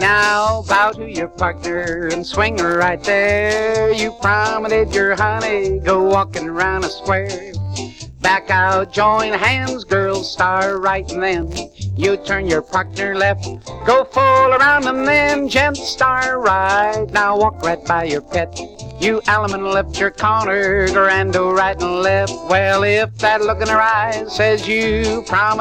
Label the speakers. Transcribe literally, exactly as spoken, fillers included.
Speaker 1: Now bow to your partner and swing right there. You promenade your honey, go walking around a square. Back out, join hands, girls, start right and then you turn your partner left, go full around and then gents start right. Now walk right by your pet. You allemande lift your corner, grando right and left. Well, if that look in her eyes says you promise